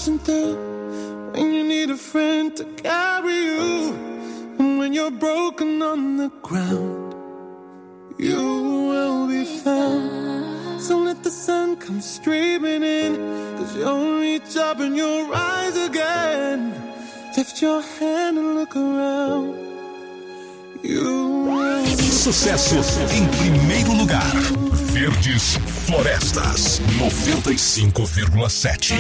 crashing through, when you need a friend to carry you, and when you're broken on the ground, you will be found. So let the sun come streaming in, 'cause you'll reach up and you'll rise again. Lift your hand and look around. You will. Sucesso em primeiro lugar. Verdes Florestas 95,7.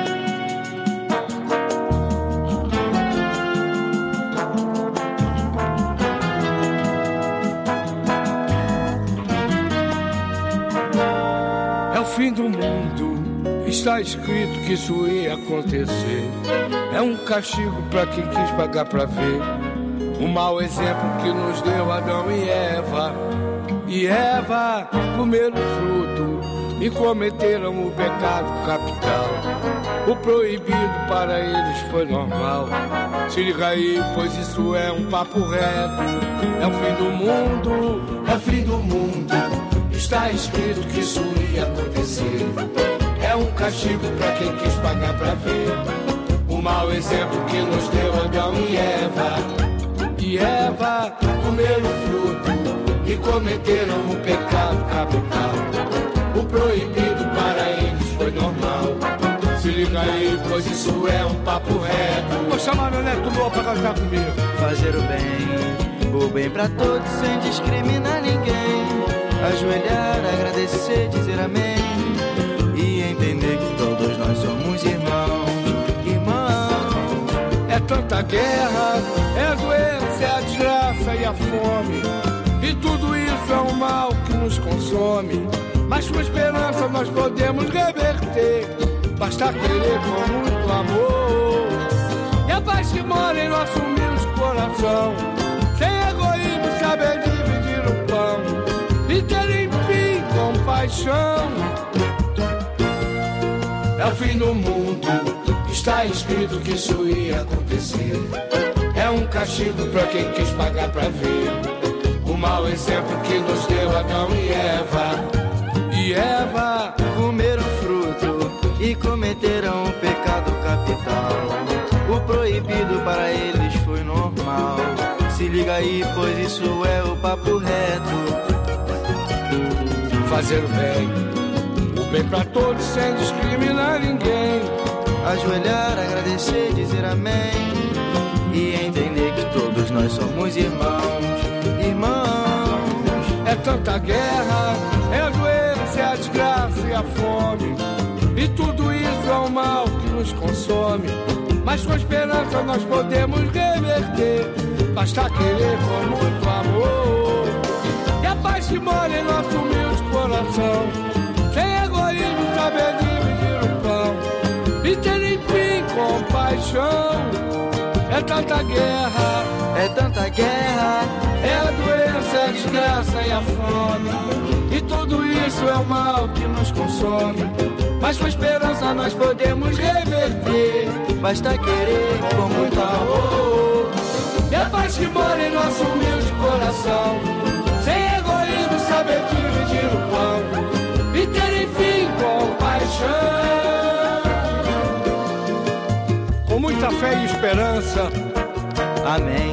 É o fim do mundo, está escrito que isso ia acontecer. É um castigo pra quem quis pagar pra ver. Um mau exemplo que nos deu Adão e Eva. E Eva comeram o fruto e cometeram o pecado capital. O proibido para eles foi normal. Se liga aí, pois isso é um papo reto. É o fim do mundo, é o fim do mundo. Está escrito que isso ia acontecer. É um castigo pra quem quis pagar pra ver. O mau exemplo que nos deu Adão e Eva. E Eva comeram o fruto e cometeram o pecado capital. O proibido para eles foi normal. Se liga aí, pois isso é um papo reto. Vou chamar meu neto Lô pra cantar comigo. Fazer o bem pra todos sem discriminar ninguém. Ajoelhar, agradecer, dizer amém. E entender que todos nós somos irmãos. Irmãos. É tanta guerra, é a doença, é a desgraça e a fome. E tudo isso é um mal que nos consome. Mas com esperança nós podemos reverter. Basta querer com muito amor. E a paz que mora em nosso humilde coração. Sem egoísmo, saber dividir o pão. E ter enfim compaixão. É o fim do mundo, está escrito que isso ia acontecer. É um castigo pra quem quis pagar pra ver. O mau exemplo que nos deu Adão e Eva. E Eva comeram fruto e cometeram o pecado capital. O proibido para eles foi normal. Se liga aí, pois isso é o papo reto. Fazer o bem pra todos sem discriminar ninguém. Ajoelhar, agradecer, dizer amém. E entender que todos nós somos irmãos. Irmãos. É tanta guerra, é a doença, é a desgraça e a fome. E tudo isso é um mal que nos consome. Mas com esperança nós podemos reverter. Basta querer com muito amor. E a paz que mora em nosso humilde coração. Sem egoísmo, saber dividir o pão. E ter enfim compaixão. É tanta guerra, é tanta guerra. É a doença, a desgraça e a fome. E tudo isso é o mal que nos consome. Mas com esperança nós podemos reverter. Basta querer com muito amor. E a paz que mora em nosso humilde coração. Sem egoísmo, saber dividir o pão. E ter enfim compaixão. Com muita fé e esperança. Amém.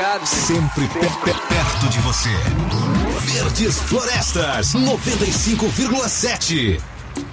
Obrigado. Sempre perto de você. Verdes Florestas 95,7.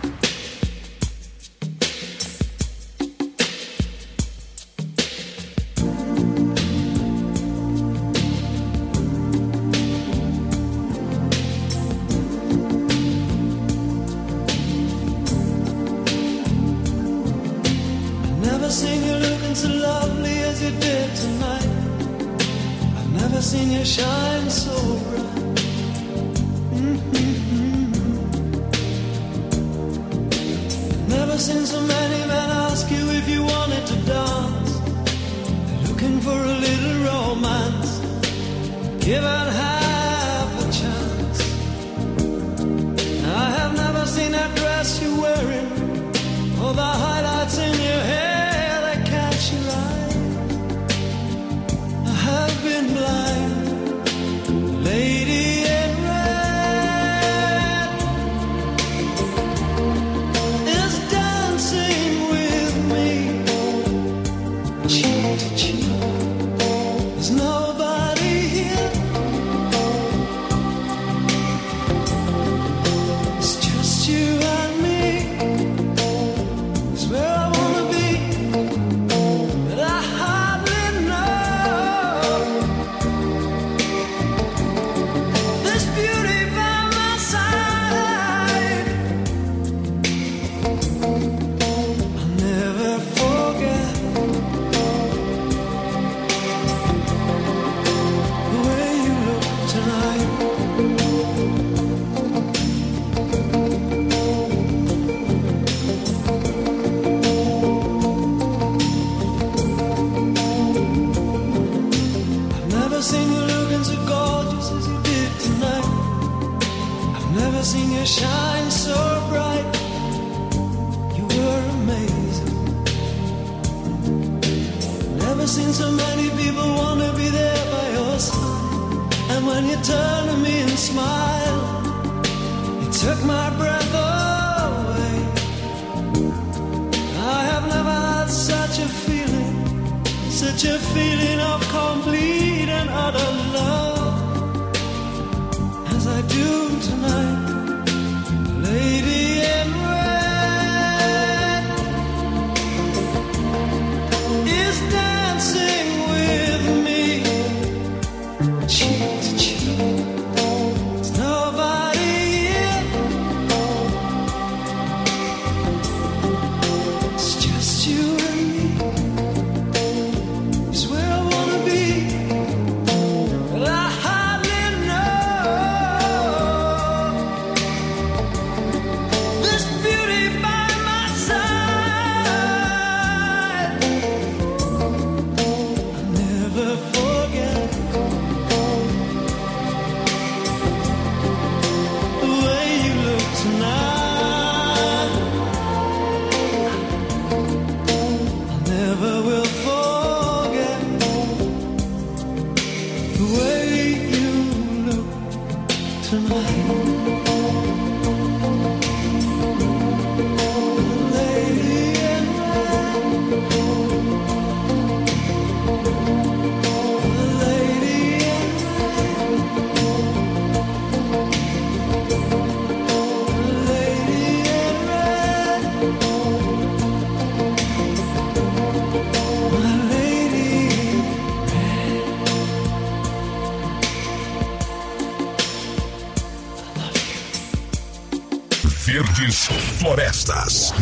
Verdes Florestas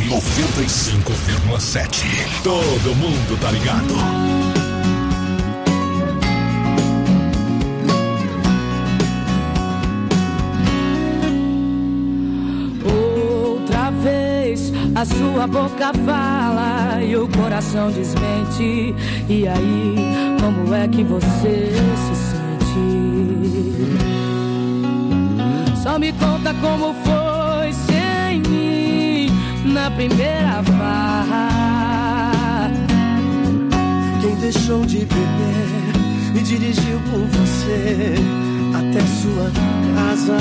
95,7. Todo mundo tá ligado. Outra vez a sua boca fala e o coração desmente. E aí, como é que você se sente? Só me conta como foi sem mim na primeira farra. Quem deixou de beber e dirigiu por você até sua casa.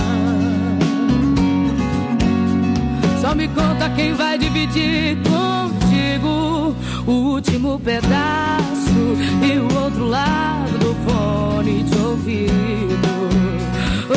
Só me conta quem vai dividir contigo o último pedaço e o outro lado do fone de ouvido. Oh,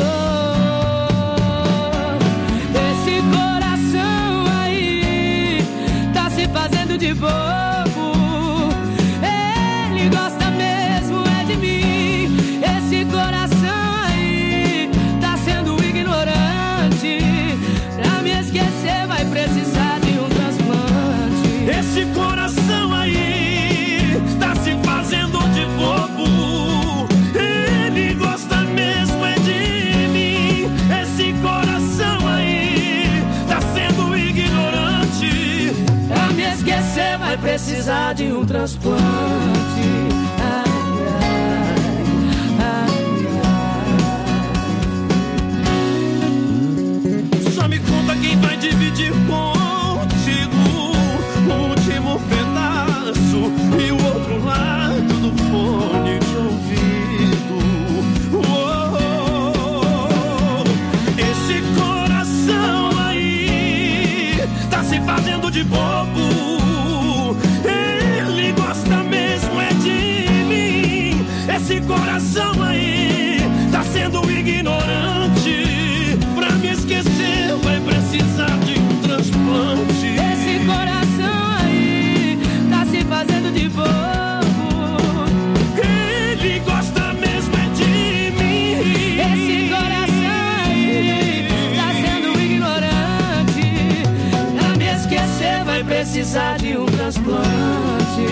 esse coração aí tá se fazendo de bobo. Ele gosta mesmo é de mim. Esse coração aí tá sendo ignorante. Pra me esquecer vai precisar de um transplante. Esse coração aí tá se fazendo de bobo. Ele gosta mesmo é de mim. Esse coração aí tá sendo ignorante. Pra me esquecer vai precisar de um transplante. Só me conta quem vai dividir contigo o último pedaço e o outro lado do fone de ouvido. Esse coração aí tá se fazendo de bobo. Ele gosta mesmo é de mim. Esse coração aí tá sendo ignorante. Pra me esquecer vai precisar de um transplante. Esse coração aí tá se fazendo de bobo. Ele gosta mesmo é de mim. Esse coração aí tá sendo ignorante. Pra me esquecer vai precisar de um transplante.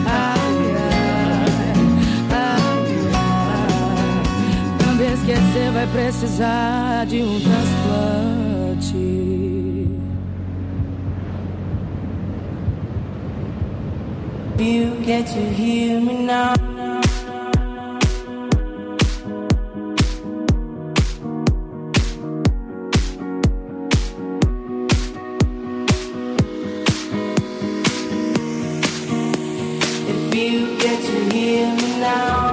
Pra me esquecer vai precisar de um transplante. You get to hear me now. If you get to hear me now.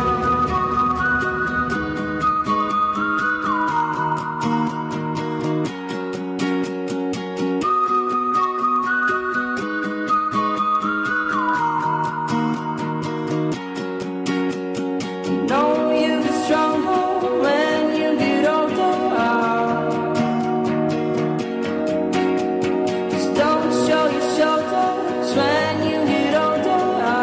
Know you get stronger when you get older. Just don't show your shoulders when you get older.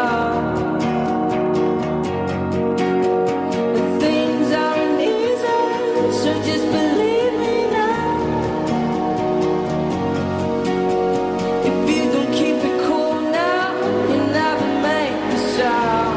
The things aren't easy, so just believe me now. If you don't keep it cool now, you never make the sound.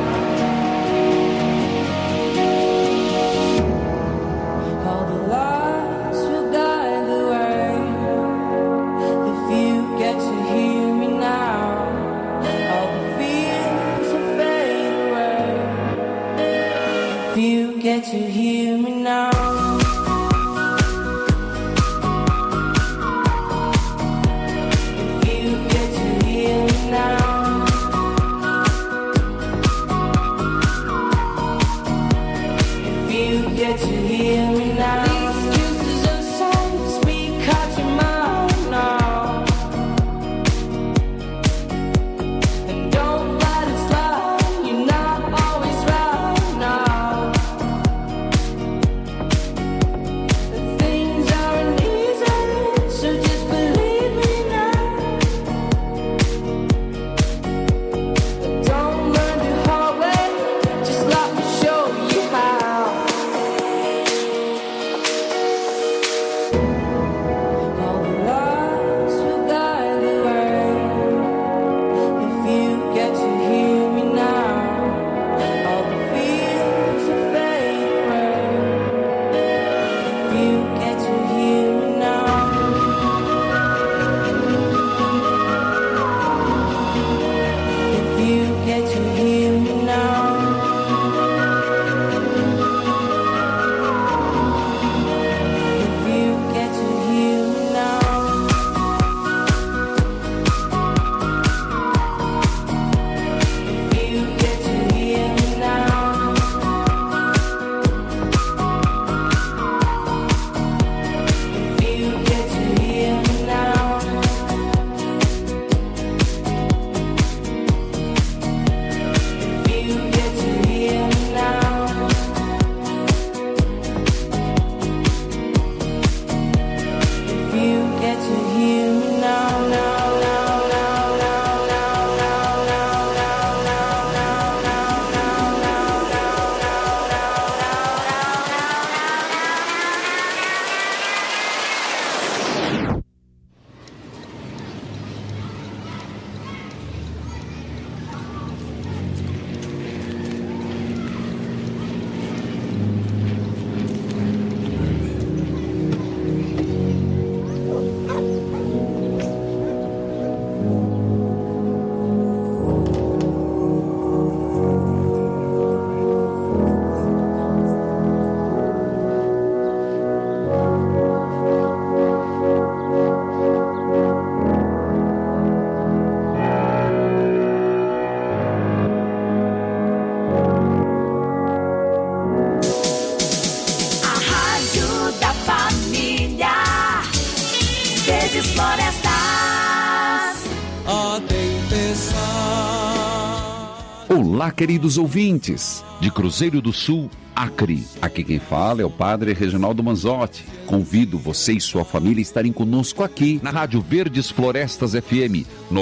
All the lights will guide the way. If you get to hear me now, all the fears will fade away. If you get to hear me now. If you get to hear me now. If you get to hear me now. These excuses are songs speak out your mouth now. And don't let it slide, you're not always right now. The things aren't easy, so just believe me now. Don't learn the hard way, just let me show you how. All the lights will guide the way. If you get to hear me now, all the fears will fade away. If you get to hear me now. If you get to hear me now. If you get to hear me now. If you get to hear me now. Verdes Florestas. A tempestade. Olá, queridos ouvintes de Cruzeiro do Sul, Acre. Aqui quem fala é o Padre Reginaldo Manzotti. Convido você e sua família a estarem conosco aqui na Rádio Verdes Florestas FM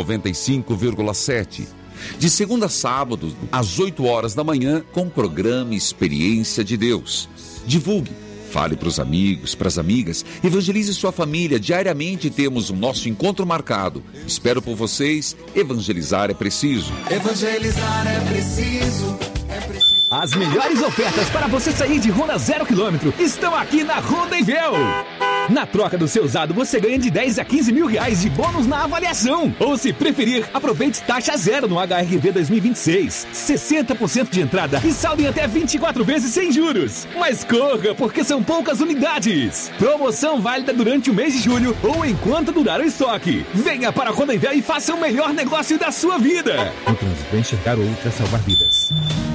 95,7. De segunda a sábado, às 8 horas da manhã, com o programa Experiência de Deus. Divulgue, fale para os amigos, para as amigas, evangelize sua família. Diariamente temos o nosso encontro marcado. Espero por vocês. Evangelizar é preciso. Evangelizar é preciso. As melhores ofertas para você sair de Honda 0 km estão aqui na Honda Envel. Na troca do seu usado, você ganha de 10 a 15 mil reais de bônus na avaliação. Ou, se preferir, aproveite taxa zero no HRV 2026. 60% de entrada e saldo em até 24 vezes sem juros. Mas corra, porque são poucas unidades. Promoção válida durante o mês de julho ou enquanto durar o estoque. Venha para a Honda Envel e faça o melhor negócio da sua vida. No trânsito, enxergar ou ultra salvar vidas.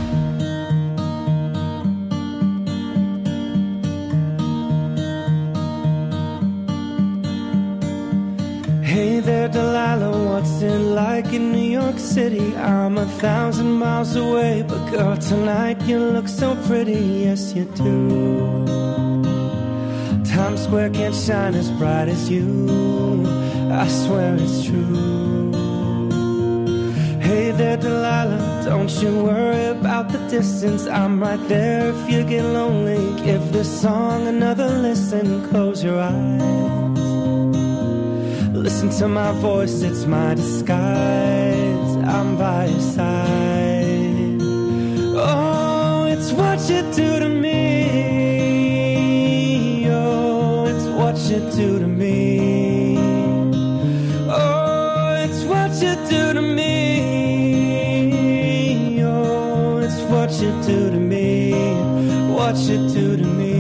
Hey there, Delilah, what's it like in New York City? I'm 1,000 miles away, but girl, tonight you look so pretty, yes you do. Times Square can't shine as bright as you, I swear it's true. Hey there, Delilah, don't you worry about the distance, I'm right there if you get lonely. Give this song another listen, close your eyes. Listen to my voice, it's my disguise. I'm by your side. Oh, it's what you do to me. Oh, it's what you do to me. Oh, it's what you do to me. Oh, it's what you do to me. What you do to me.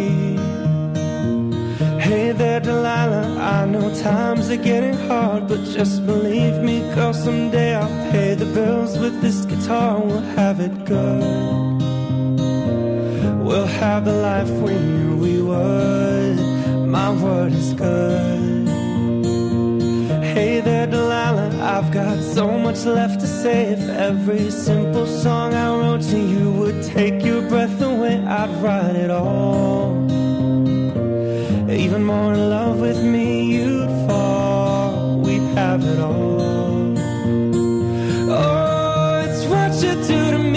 Hey there, Delilah, I know times are getting hard, but just believe me, girl, someday I'll pay the bills with this guitar. We'll have it good. We'll have the life we knew we would. My word is good. Hey there, Delilah, I've got so much left to say. If every simple song I wrote to you would take your breath away, I'd write it all. Even more in love with me you'd fall. We'd have it all. Oh, it's what you do to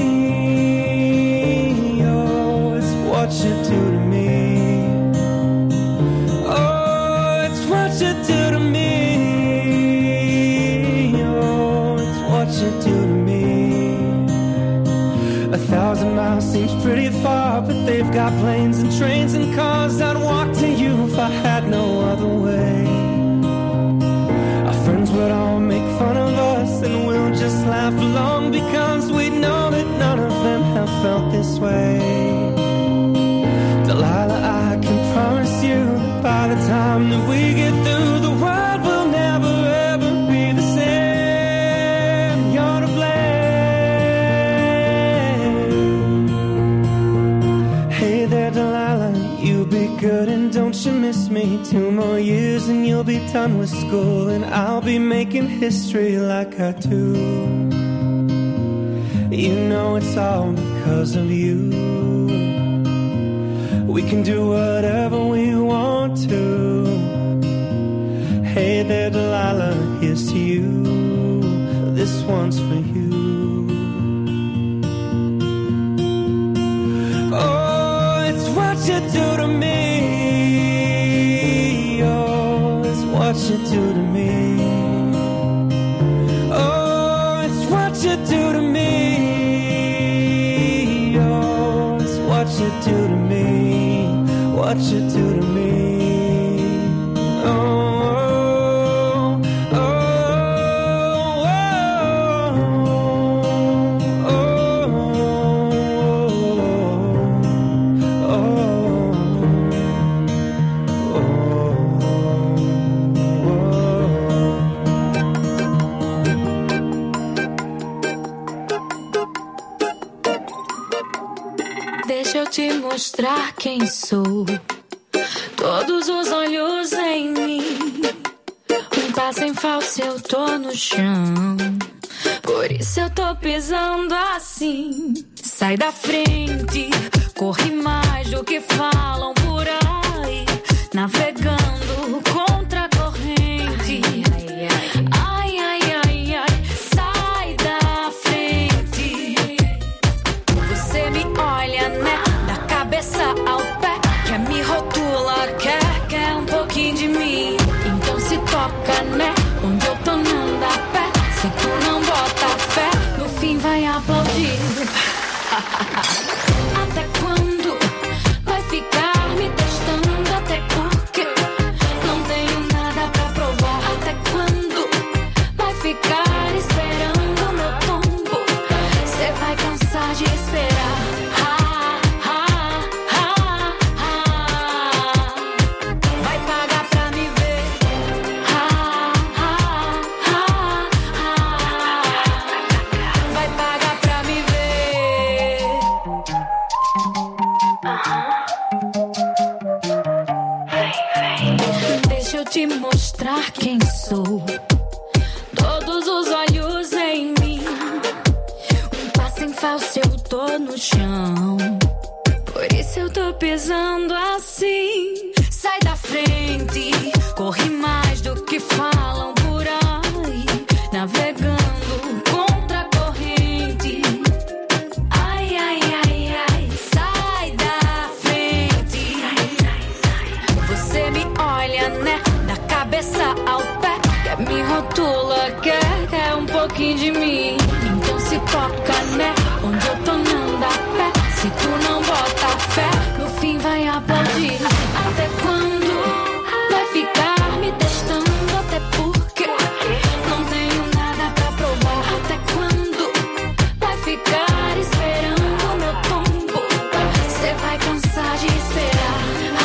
me. Oh, it's what you do to me. Oh, it's what you do to me. Oh, it's what you do to me. 1,000 miles seems pretty far, but they've got planes and trains and cars. I'd walk to you if I had no other way. Our friends would all make fun of us, and we'll just laugh along, because we know that none of them have felt this way. Delilah, I can promise you that by the time that we get through, the world will never ever be the same. You're to blame. Hey there, Delilah, you be good and don't you miss me. 2 more years and you'll be done with school, and I'll be making history like I do. You know it's all because of you. We can do whatever we want to. Hey there, Delilah, here's to you. This one's for you. Oh, it's what you do to me. Oh, it's what you do to me. Oh, it's what you do to me. Oh, it's what you do to me. What you do to me. Oh, oh, oh, oh, Deixa eu te mostrar quem sou. Todos os olhos em mim. passo em falso, eu tô no chão. Por isso eu tô pisando assim. Sai da frente, corre mais do que falam por aí. Navegando contra a corrente. Ai, ai, ai, ai, sai da frente. Você me olha, né? Da cabeça ao pé. Quer me rotula, quer um pouquinho de mim. Então se toca, né? Onde eu tô não dá pé. Se tu não bota fé, no fim vai aplaudir. Até quando vai ficar me testando? Até porque não tenho nada pra provar. Até quando vai ficar esperando meu tombo? Cê vai cansar de esperar. Vai pagar pra me ver. Vai pagar pra me ver. Deixa eu te mostrar quem sou. Todos os olhos em mim. Um passo em falso, eu tô no chão. Por isso eu tô pisando assim. Sai da frente, corre mais do que falam por aí. Navegando contra a corrente. Ai, ai, ai, ai, sai da frente. Você me olha, né? Da cabeça ao pé. Quer me rotula, quer um pouquinho de mim. Então se toca, né? Onde eu tô não dá pé. Se tu não bota fé, no fim vai aplaudir. Até quando vai ficar me testando? Até porque não tenho nada pra provar. Até quando vai ficar esperando meu tombo? Cê vai cansar de esperar.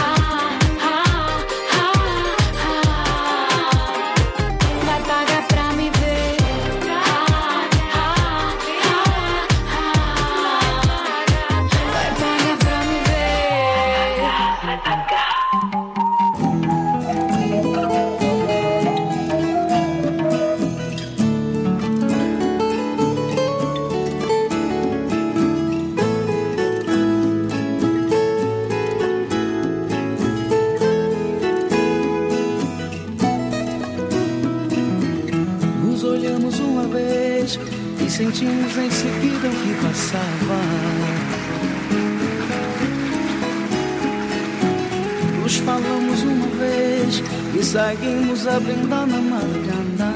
Vai pagar pra me ver. Vai pagar pra me ver. Vai pagar. Nos olhamos uma vez e sentimos em seguida o que passava. Nos falamos uma vez e seguimos a brindar na madrugada.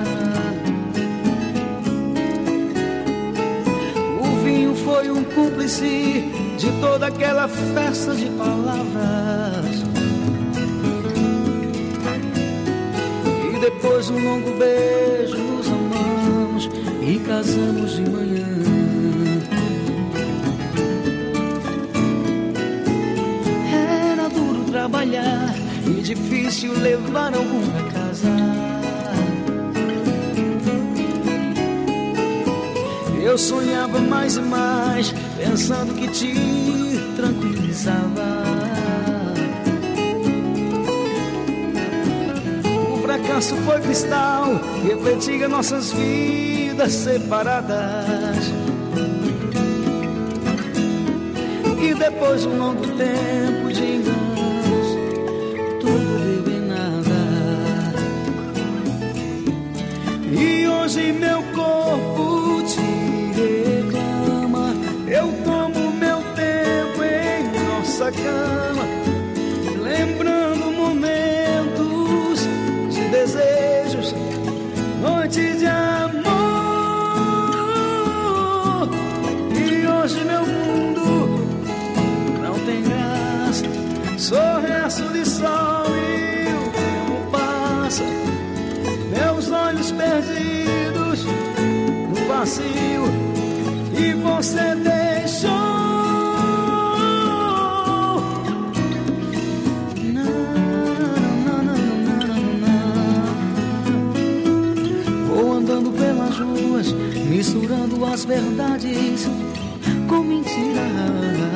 O vinho foi um cúmplice de toda aquela festa de palavras. E depois um longo beijo nos amamos e casamos de manhã. Era duro trabalhar e difícil levar algum pra casa. Eu sonhava mais e mais, pensando que te tranquilizava. O fracasso foi cristal, refletia nossas vidas separadas. E depois de um longo tempo de enganos, tudo deu em nada. E hoje meu corpo te reclama. Eu tomo meu tempo em nossa cama, lembrando momentos de desejos, noites de amor. E hoje meu mundo não tem graça, sou resto de sol e o tempo passa. Meus olhos perdidos no vazio e você deixou. Vou andando pelas ruas, misturando as verdades com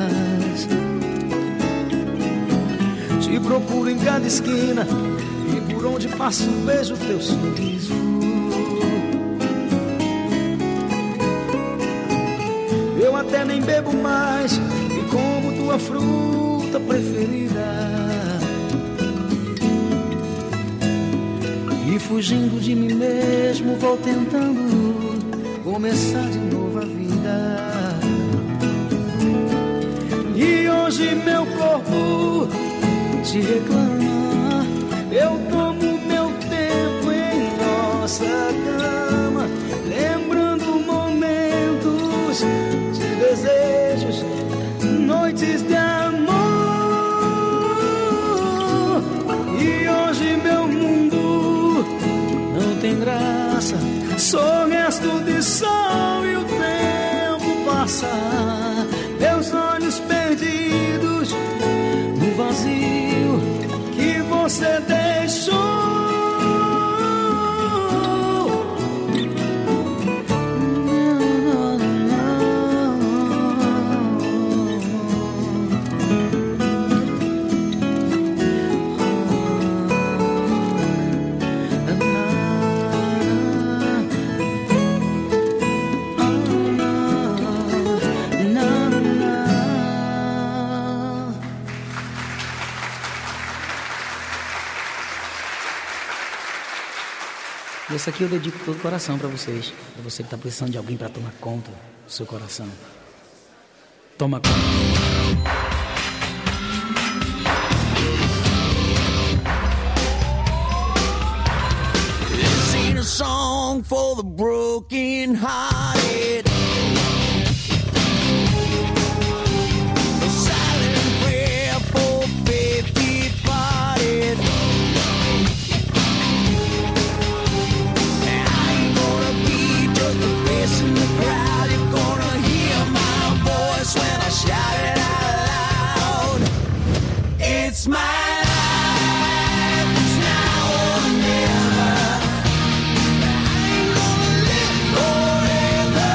mentiras. Te procuro em cada esquina e por onde passo vejo teu sorriso. Eu até nem bebo mais e como tua fruta preferida. E fugindo de mim mesmo vou tentando começar de novo a vida. E hoje meu corpo te reclama. Eu tomo meu tempo em nossa cama, lembrando momentos de desejos, noites de amor. E hoje meu mundo não tem graça, sou resto de sol e o tempo passa. Meus olhos perdidos no vazio que você deixou. Essa aqui eu dedico todo o coração pra vocês. Pra você que tá precisando de alguém pra tomar conta do seu coração. Toma conta. This ain't a song for the broken hearted. A silent prayer for faith departed. In the crowd, you're gonna hear my voice when I shout it out loud. It's my life, it's now or never. I ain't gonna live forever.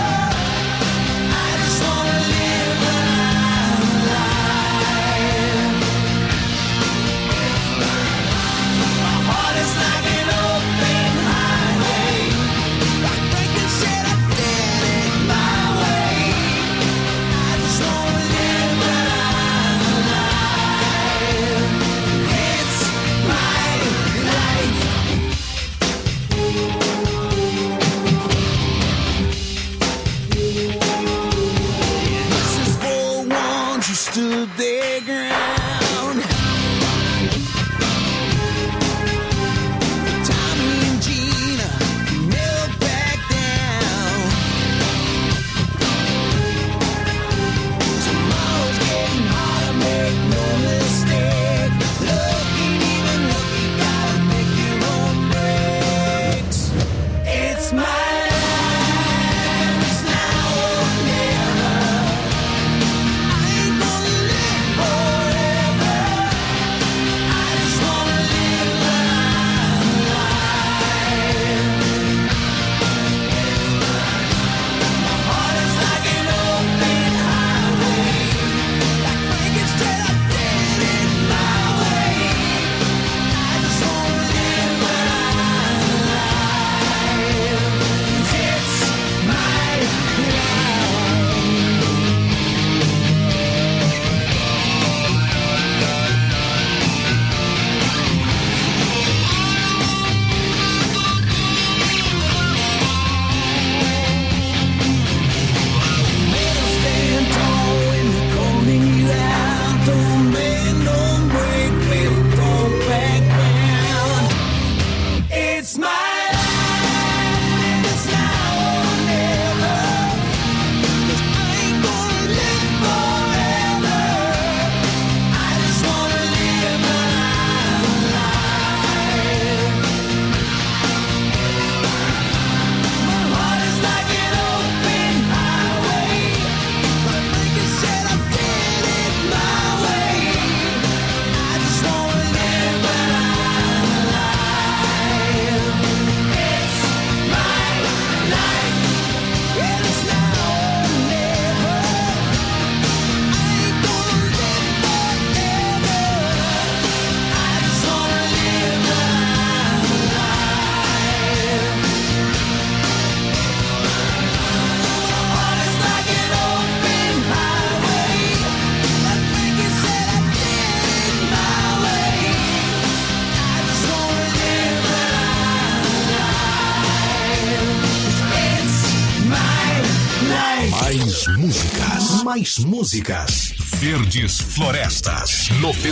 Mais músicas. Mais músicas. Verdes Florestas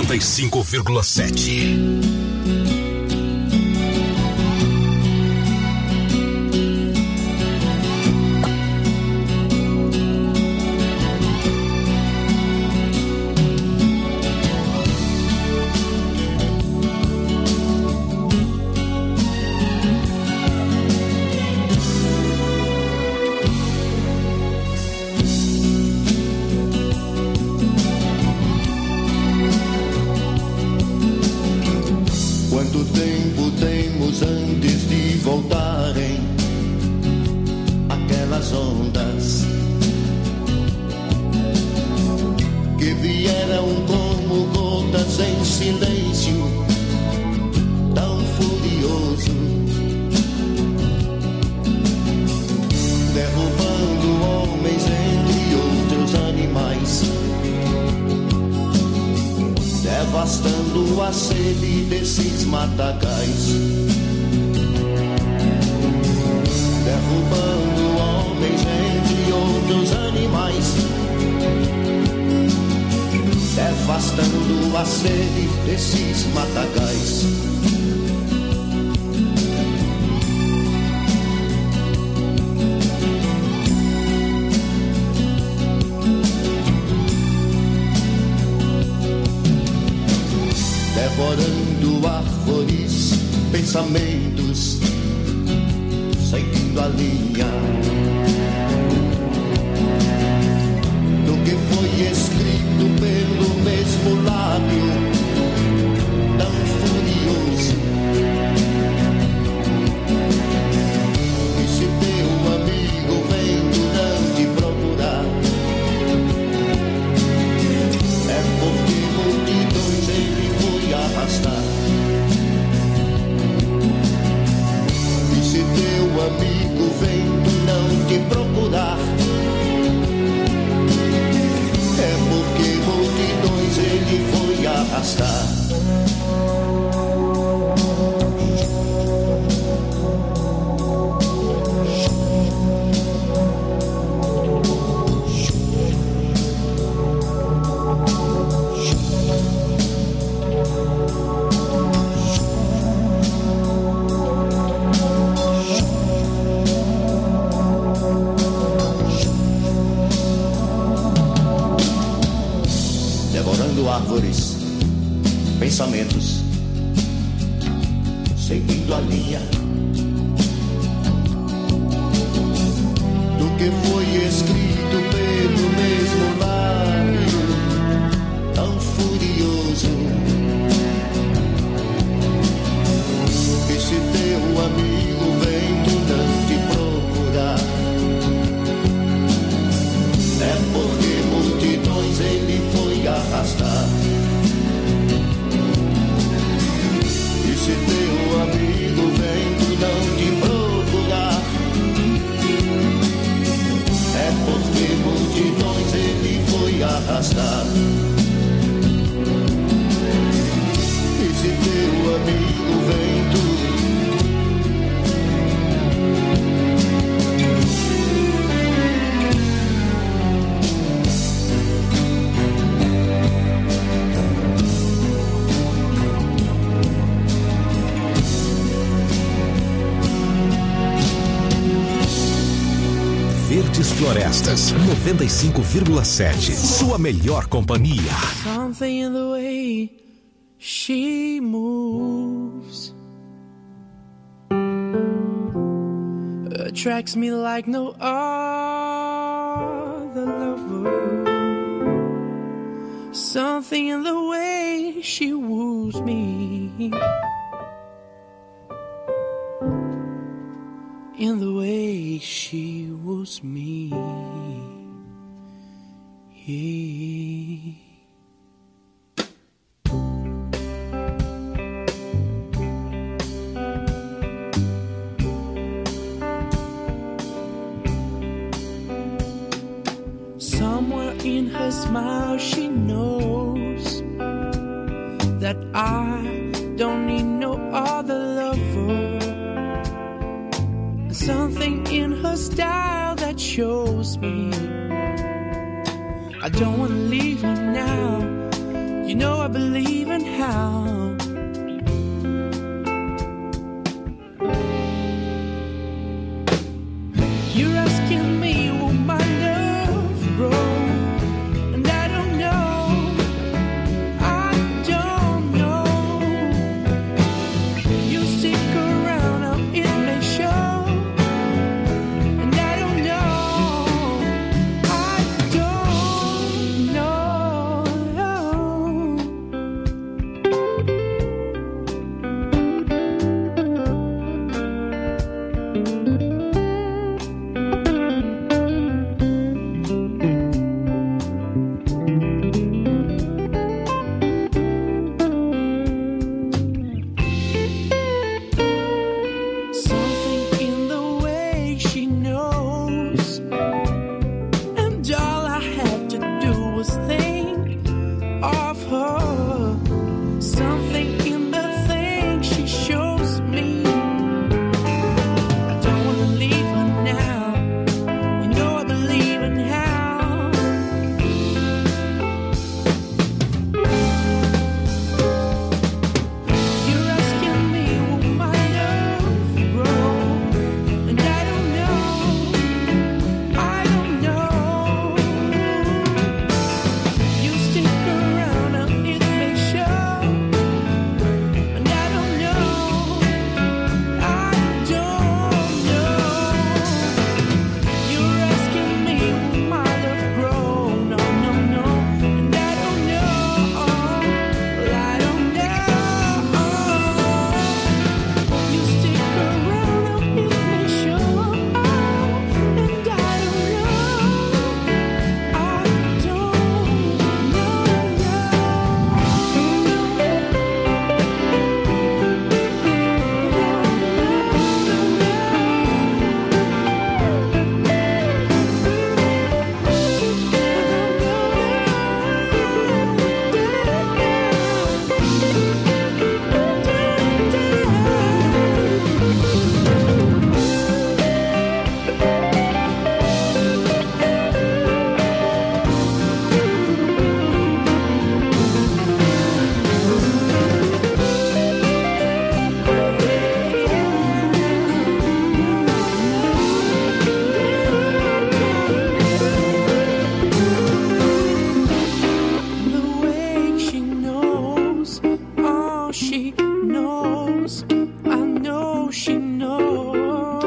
95,7. Devastando a sede desses matagais, derrubando homens entre outros animais, devastando a sede desses matagais. Devorando árvores, pensamentos, seguindo a linha do que foi escrito pelo mesmo lábio tão furioso. E se teu amigo vem durante procurar, é porque multidões ele foi arrastar. E se teu amigo vem não te procurar, é porque multidões ele foi arrastar. Árvores, pensamentos, seguindo a linha do que foi escrito pelo mesmo lábio tão furioso. E se teu amigo vem durante procurar, é porque multidões ele foi arrastar. E se teu amigo vem não te procurar, é porque multidões ele foi arrastar. E se teu amigo vem Verdes Florestas 95,7. Sua melhor companhia. Something in the way she moves attracts me like no other lover. Something in the way she woos me, in the way she woos me. Yeah. Somewhere in her smile she knows that I don't need no other lover. Something in her style that shows me don't wanna leave her now. You know I believe in how. You're asking me will my love grow, and I don't know, I don't know. You stick around, how it may show, and I don't know, I don't something in the way she knows, and all I had to do was think of her. Something in the thing she shows me. I don't wanna leave her now. You know I believe in how. You're asking me will my love grow, and I don't know, I don't know. You stick around, how it may show, and I don't know, I don't know. You're asking me will my love grow, no, no, no, and I don't know, well, I don't know. You stick around, how it may show, and I don't know, I don't the way she knows, oh, she knows, I know she knows,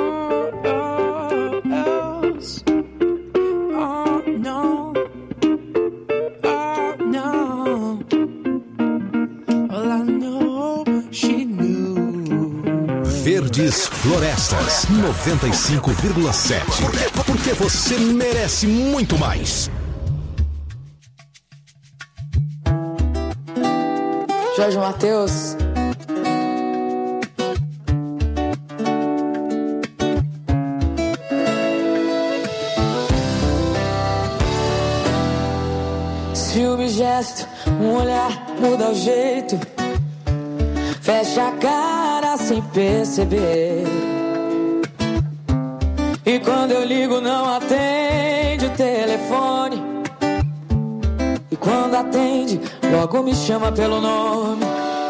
oh, no, oh, no, well, I know she knew. Verdes Florestas 95,7. Porque você merece muito mais. Jorge Mateus. Se um gesto, um olhar muda o jeito, fecha a cara sem perceber. E quando eu ligo não atende o telefone, e quando atende logo me chama pelo nome.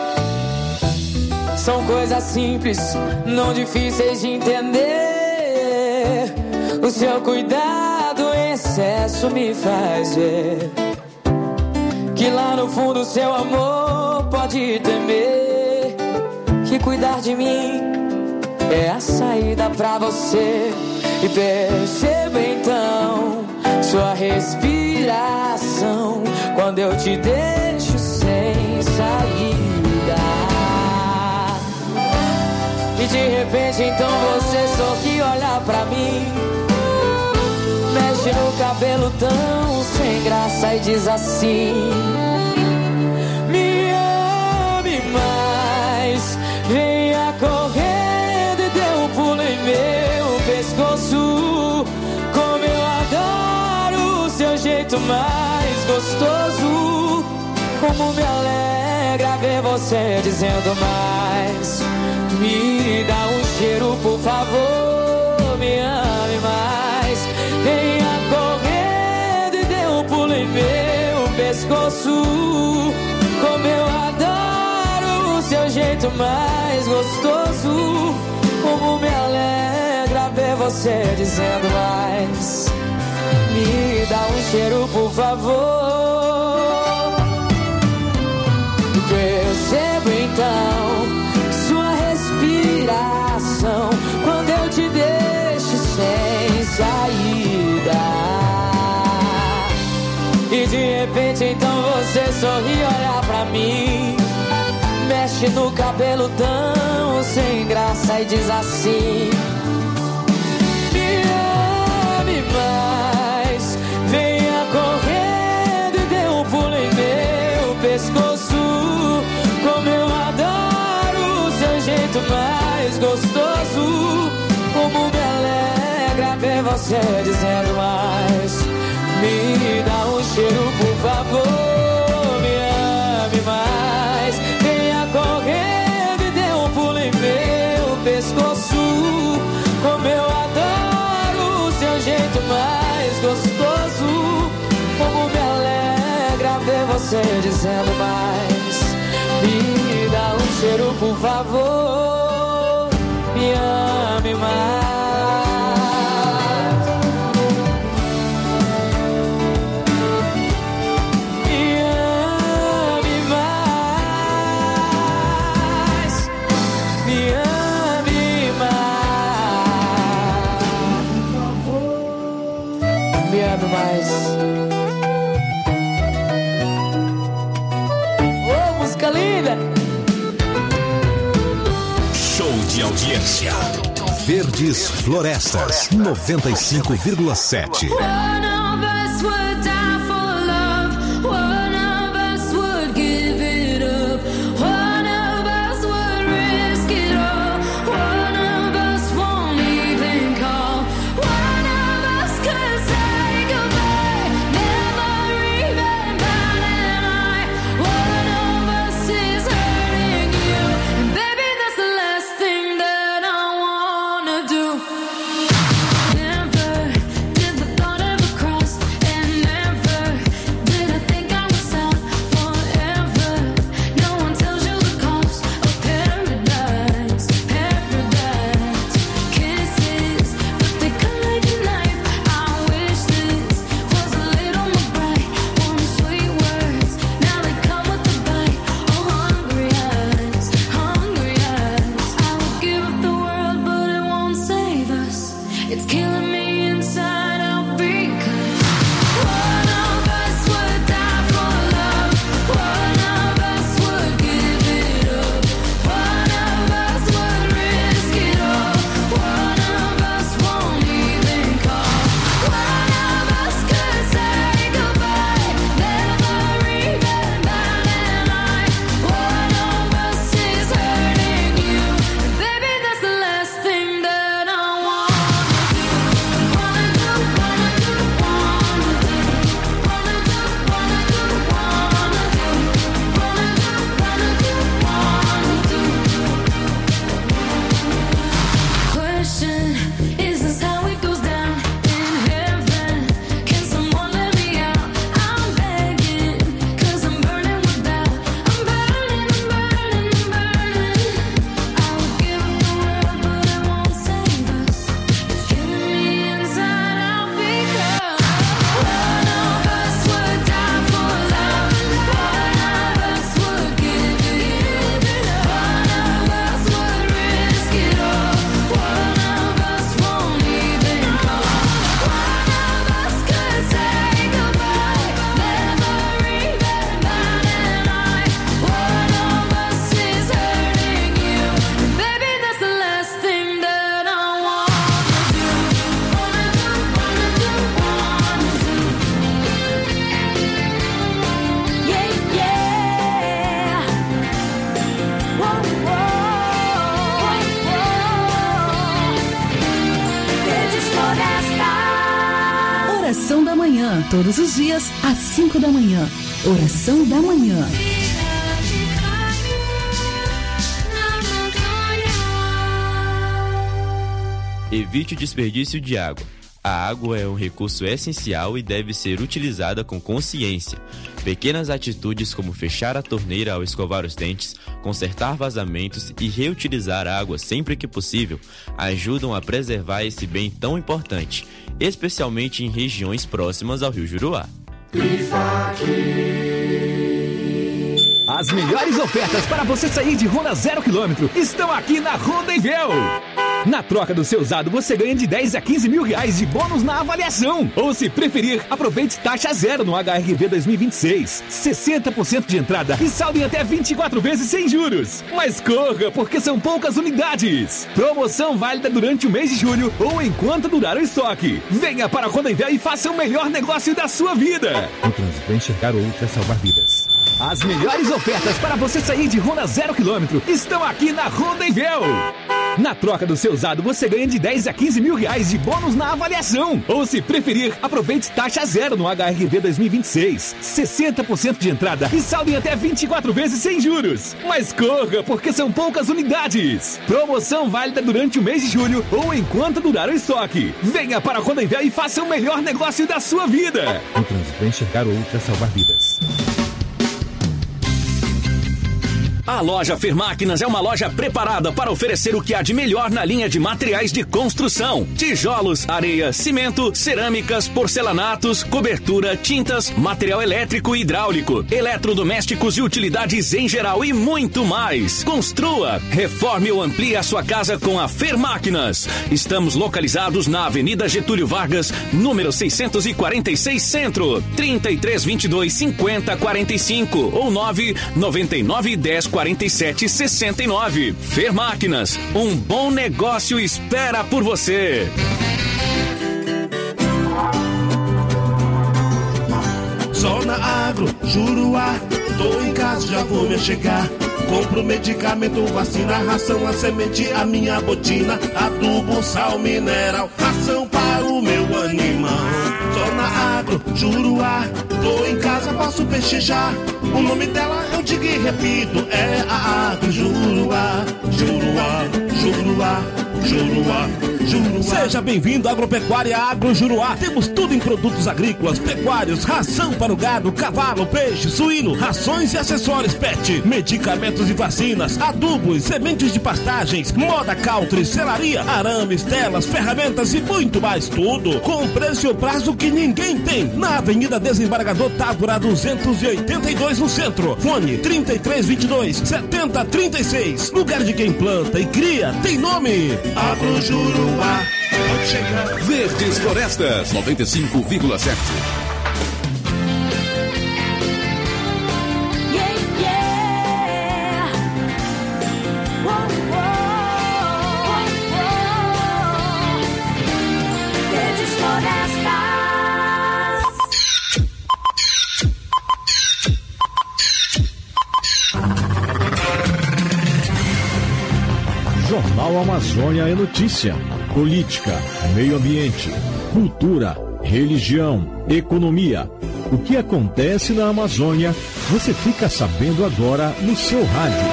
São coisas simples, não difíceis de entender. O seu cuidado em excesso me faz ver que lá no fundo seu amor pode temer. Que cuidar de mim é a saída pra você. E perceba então sua respiração quando eu te deixo sem saída. E de repente então você sorri, olha pra mim, mexe no cabelo tão sem graça e diz assim: me ame mais, venha correndo e dê um pulo em meu pescoço. Como eu adoro o seu jeito mais gostoso. Como me alegra ver você dizendo mais. Me dá um cheiro, por favor, me ame mais. Venha correndo e dê um pulo em meu pescoço. Como eu adoro o seu jeito mais gostoso. Como me alegra ver você dizendo mais. Me dá um cheiro, por favor. Percebo então sua respiração quando eu te deixo sem saída. E de repente então você sorri e olha pra mim. Mexe no cabelo tão sem graça e diz assim: me ame mais. Venha correndo e dê um pulo em meu pescoço. Como eu adoro o seu jeito mais gostoso. Como me alegra ver você dizendo mais. Me dá um cheiro, por favor. Me ame mais. Venha correndo e dê um pulo em meu pescoço. Como eu adoro o seu jeito mais gostoso. Como me alegra ver você dizendo mais. Me dá um cheiro, por favor. Me ame mais. Mais. Oh, música linda! Show de audiência. Verdes Florestas 95,7. Oração da Manhã, todos os dias, às 5 da manhã. Oração da Manhã. Evite o desperdício de água. A água é um recurso essencial e deve ser utilizada com consciência. Pequenas atitudes como fechar a torneira ao escovar os dentes, consertar vazamentos e reutilizar água sempre que possível ajudam a preservar esse bem tão importante, especialmente em regiões próximas ao Rio Juruá. As melhores ofertas para você sair de Honda 0 km estão aqui na Honda Envel. Na troca do seu usado, você ganha de 10 a 15 mil reais de bônus na avaliação. Ou, se preferir, aproveite taxa zero no HRV 2026. 60% de entrada e saldo em até 24 vezes sem juros. Mas corra, porque são poucas unidades. Promoção válida durante o mês de julho ou enquanto durar o estoque. Venha para a Honda Envel e faça o melhor negócio da sua vida. No trânsito, é enxergar ou ultra salvar vidas. As melhores ofertas para você sair de Honda 0 km estão aqui na Honda Envel. Na troca do seu usado, você ganha de 10 a 15 mil reais de bônus na avaliação. Ou, se preferir, aproveite taxa zero no HRV 2026. 60% de entrada e saldo em até 24 vezes sem juros. Mas corra, porque são poucas unidades. Promoção válida durante o mês de julho ou enquanto durar o estoque. Venha para a Honda Envel e faça o melhor negócio da sua vida. No trânsito, é enxergar ou ultra salvar vidas. A loja Fermáquinas é uma loja preparada para oferecer o que há de melhor na linha de materiais de construção: tijolos, areia, cimento, cerâmicas, porcelanatos, cobertura, tintas, material elétrico e hidráulico, eletrodomésticos e utilidades em geral e muito mais. Construa, reforme ou amplie a sua casa com a Fermáquinas. Estamos localizados na Avenida Getúlio Vargas, número 646 Centro, 3322-5045 ou 999104769. Fermáquinas, um bom negócio espera por você. Zona Agro, Juruá, tô em casa, já vou me chegar. Compro medicamento, vacina, ração, a semente, a minha botina, adubo, sal mineral, ração para o meu animal. Zona Agro, Juruá, tô em casa, posso peixejar. O nome dela eu digo e repito, é a Agro Juruá. Juruá, Juruá, Juruá, Juruá. Seja bem-vindo à Agropecuária Agro Juruá. Temos tudo em produtos agrícolas, pecuários, ração para o gado, cavalo, peixe, suíno, rações e acessórios pet, medicamentos e vacinas, adubos, sementes de pastagens, moda country, selaria, arames, telas, ferramentas e muito mais. Tudo com preço e prazo que ninguém tem. Na Avenida Desembargador Távora 282 no centro. Fone 3322-7036. Lugar de quem planta e cria tem nome. Agro Juruá. Verdes Florestas 95,7. Jornal Amazônia é notícia, política, meio ambiente, cultura, religião, economia. O que acontece na Amazônia, você fica sabendo agora no seu rádio.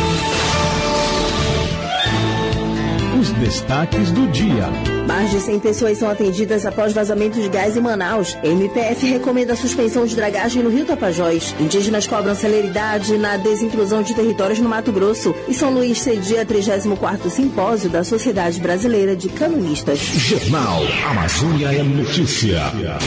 Os destaques do dia. Mais de 100 pessoas são atendidas após vazamento de gás em Manaus. MPF recomenda a suspensão de dragagem no Rio Tapajós. Indígenas cobram celeridade na desinclusão de territórios no Mato Grosso. E São Luís cedia 34º Simpósio da Sociedade Brasileira de Canonistas. Jornal Amazônia é notícia.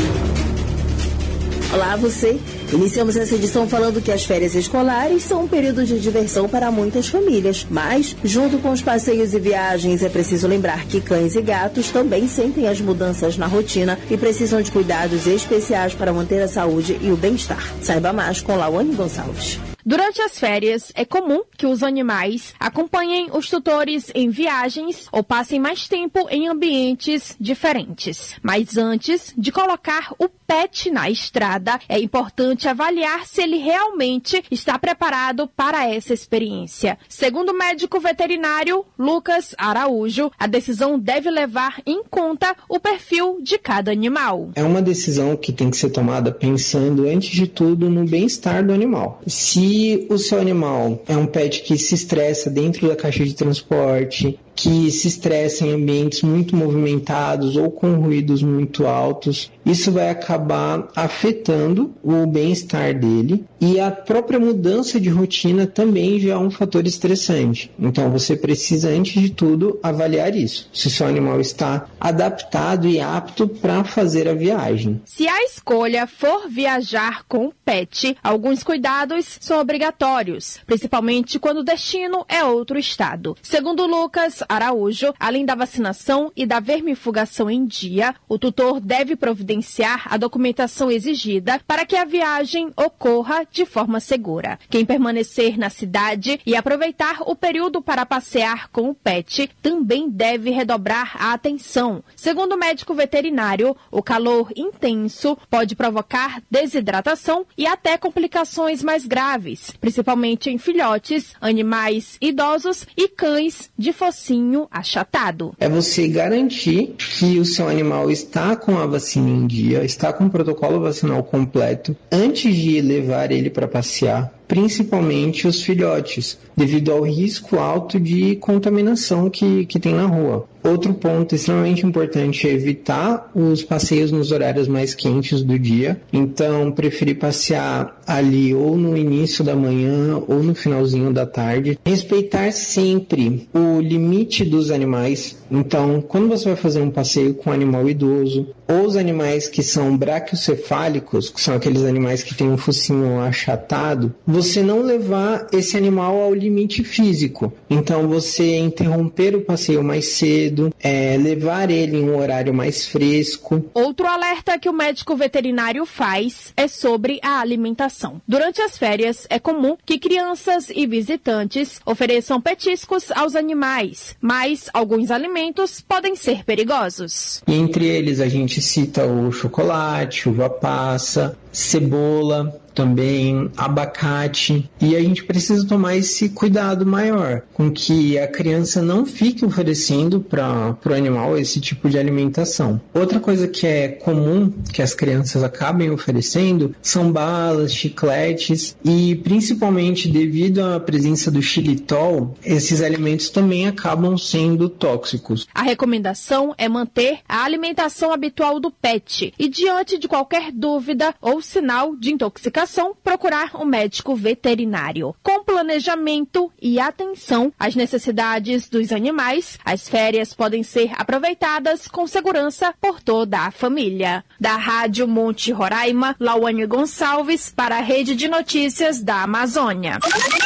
Olá, você. Iniciamos essa edição falando que as férias escolares são um período de diversão para muitas famílias. Mas, junto com os passeios e viagens, é preciso lembrar que cães e gatos também sentem as mudanças na rotina e precisam de cuidados especiais para manter a saúde e o bem-estar. Saiba mais com Lawane Gonçalves. Durante as férias, é comum que os animais acompanhem os tutores em viagens ou passem mais tempo em ambientes diferentes. Mas antes de colocar o pet na estrada, é importante avaliar se ele realmente está preparado para essa experiência. Segundo o médico veterinário Lucas Araújo, a decisão deve levar em conta o perfil de cada animal. É uma decisão que tem que ser tomada pensando, antes de tudo, no bem-estar do animal. Se Se o seu animal é um pet que se estressa dentro da caixa de transporte, que se estressa em ambientes muito movimentados ou com ruídos muito altos, isso vai acabar afetando o bem-estar dele, e a própria mudança de rotina também já é um fator estressante. Então você precisa, antes de tudo, avaliar isso, se seu animal está adaptado e apto para fazer a viagem. Se a escolha for viajar com o pet, alguns cuidados são obrigatórios, principalmente quando o destino é outro estado. Segundo Lucas Araújo, além da vacinação e da vermifugação em dia, o tutor deve providenciar a documentação exigida para que a viagem ocorra de forma segura. Quem permanecer na cidade e aproveitar o período para passear com o pet também deve redobrar a atenção. Segundo o médico veterinário, o calor intenso pode provocar desidratação e até complicações mais graves, principalmente em filhotes, animais idosos e cães de focinho achatado. É você garantir que o seu animal está com a vacina em dia, está com o protocolo vacinal completo, antes de levar ele para passear, principalmente os filhotes, devido ao risco alto de contaminação que tem na rua. Outro ponto extremamente importante é evitar os passeios nos horários mais quentes do dia. Então, preferir passear ali ou no início da manhã ou no finalzinho da tarde. Respeitar sempre o limite dos animais. Então, quando você vai fazer um passeio com um animal idoso, ou os animais que são braquiocefálicos, que são aqueles animais que têm um focinho achatado, você não levar esse animal ao limite físico. Então, você interromper o passeio mais cedo, levar ele em um horário mais fresco. Outro alerta que o médico veterinário faz é sobre a alimentação. Durante as férias, é comum que crianças e visitantes ofereçam petiscos aos animais, mas alguns alimentos podem ser perigosos. E entre eles a gente cita o chocolate, uva passa, cebola, também abacate, e a gente precisa tomar esse cuidado maior com que a criança não fique oferecendo para o animal esse tipo de alimentação. Outra coisa que é comum que as crianças acabem oferecendo são balas, chicletes, e principalmente devido à presença do xilitol, esses alimentos também acabam sendo tóxicos. A recomendação é manter a alimentação habitual do pet e, diante de qualquer dúvida ou sinal de intoxicação, procurar um médico veterinário. Com planejamento e atenção às necessidades dos animais, as férias podem ser aproveitadas com segurança por toda a família. Da Rádio Monte Roraima, Lauane Gonçalves para a Rede de Notícias da Amazônia.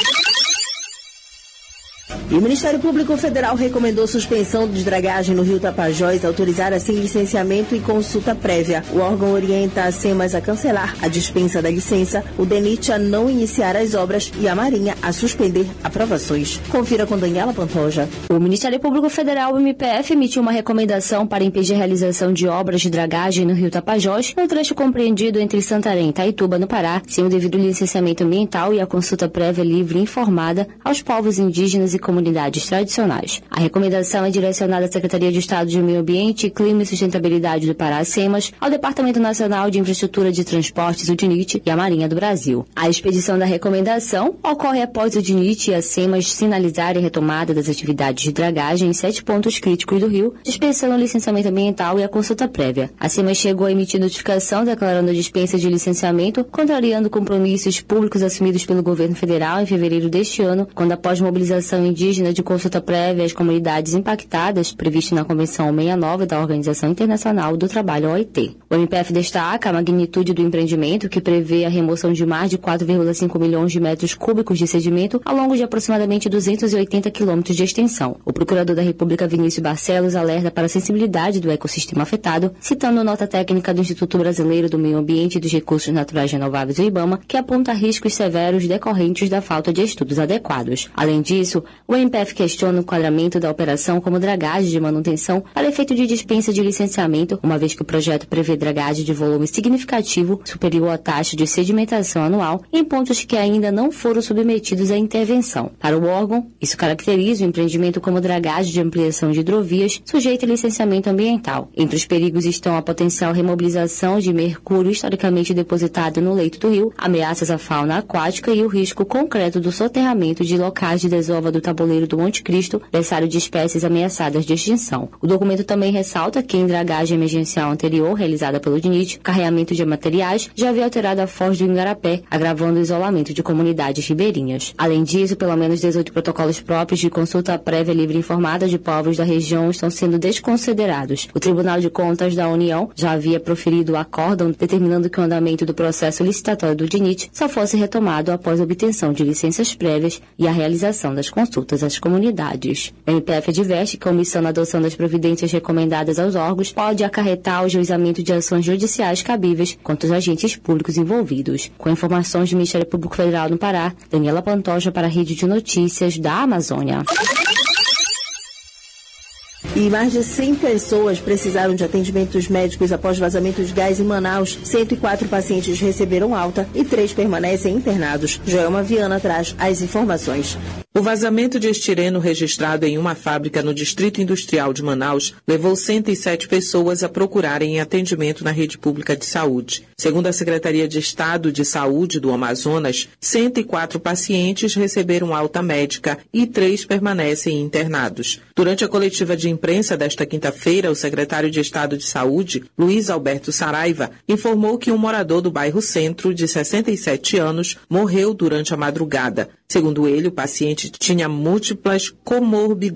E o Ministério Público Federal recomendou suspensão de dragagem no Rio Tapajós, autorizada sem licenciamento e consulta prévia. O órgão orienta a SEMAS a cancelar a dispensa da licença, o DENIT a não iniciar as obras e a Marinha a suspender aprovações. Confira com Daniela Pantoja. O Ministério Público Federal, o MPF, emitiu uma recomendação para impedir a realização de obras de dragagem no Rio Tapajós, no trecho compreendido entre Santarém e Itaituba, no Pará, sem o devido licenciamento ambiental e a consulta prévia livre e informada aos povos indígenas e comunidades tradicionais. A recomendação é direcionada à Secretaria de Estado de Meio Ambiente, Clima e Sustentabilidade do Pará, SEMAS, ao Departamento Nacional de Infraestrutura de Transportes, o DINIT, e à Marinha do Brasil. A expedição da recomendação ocorre após o DINIT e a SEMAS sinalizarem a retomada das atividades de dragagem em 7 pontos críticos do rio, dispensando o licenciamento ambiental e a consulta prévia. A SEMAS chegou a emitir notificação declarando a dispensa de licenciamento, contrariando compromissos públicos assumidos pelo governo federal em fevereiro deste ano, quando, após mobilização indígena de consulta prévia às comunidades impactadas, previsto na Convenção 69 da Organização Internacional do Trabalho, OIT. O MPF destaca a magnitude do empreendimento, que prevê a remoção de mais de 4,5 milhões de metros cúbicos de sedimento ao longo de aproximadamente 280 quilômetros de extensão. O procurador da República, Vinícius Barcelos, alerta para a sensibilidade do ecossistema afetado, citando nota técnica do Instituto Brasileiro do Meio Ambiente e dos Recursos Naturais Renováveis, o IBAMA, que aponta riscos severos decorrentes da falta de estudos adequados. Além disso, o MPF questiona o enquadramento da operação como dragagem de manutenção para efeito de dispensa de licenciamento, uma vez que o projeto prevê dragagem de volume significativo superior à taxa de sedimentação anual em pontos que ainda não foram submetidos à intervenção. Para o órgão, isso caracteriza o empreendimento como dragagem de ampliação de hidrovias sujeita a licenciamento ambiental. Entre os perigos estão a potencial remobilização de mercúrio historicamente depositado no leito do rio, ameaças à fauna aquática e o risco concreto do soterramento de locais de desova do tabuleiro do Monte Cristo, berçário de espécies ameaçadas de extinção. O documento também ressalta que em dragagem emergencial anterior realizada pelo DINIT, o carreamento de materiais já havia alterado a foz do Igarapé, agravando o isolamento de comunidades ribeirinhas. Além disso, pelo menos 18 protocolos próprios de consulta prévia livre e informada de povos da região estão sendo desconsiderados. O Tribunal de Contas da União já havia proferido o acórdão determinando que o andamento do processo licitatório do DINIT só fosse retomado após a obtenção de licenças prévias e a realização das consultas às comunidades. A MPF adverte que a omissão na adoção das providências recomendadas aos órgãos pode acarretar o juizamento de ações judiciais cabíveis contra os agentes públicos envolvidos. Com informações do Ministério Público Federal no Pará, Daniela Pantoja para a Rede de Notícias da Amazônia. E mais de 100 pessoas precisaram de atendimentos médicos após vazamento de gás em Manaus. 104 pacientes receberam alta e 3 permanecem internados. Joelma Viana traz as informações. O vazamento de estireno registrado em uma fábrica no Distrito Industrial de Manaus levou 107 pessoas a procurarem atendimento na rede pública de saúde. Segundo a Secretaria de Estado de Saúde do Amazonas, 104 pacientes receberam alta médica e 3 permanecem internados. Durante a coletiva de imprensa desta quinta-feira, o secretário de Estado de Saúde, Luiz Alberto Saraiva, informou que um morador do bairro Centro, de 67 anos, morreu durante a madrugada. Segundo ele, o paciente tinha múltiplas comorbidades.